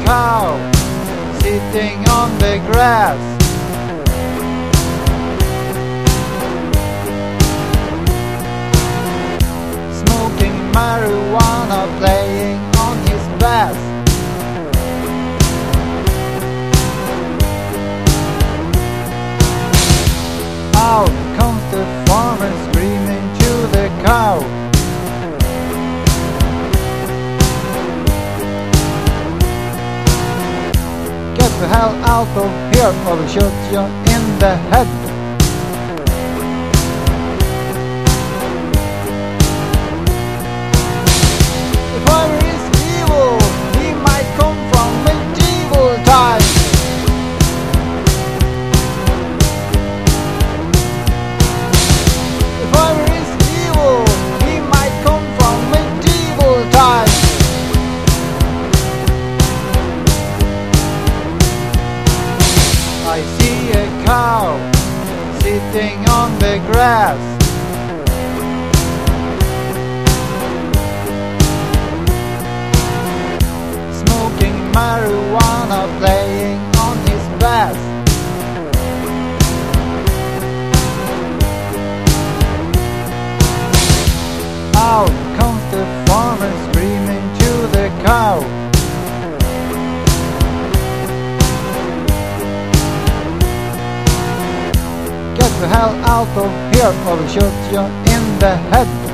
cow sitting on the grass. Smoking marijuana, playing on his bass. Out comes the farmer screaming to the cow. Get the hell out of here or we'll shoot you in the head. The farmer is evil, he might come from medieval times. The farmer is evil, he might come from medieval times. I see a cow sitting on the grass. Smoking marijuana, playing on his bass. Out comes the farmer screaming to the cow. Get the hell out of here or we'll shoot you in the head.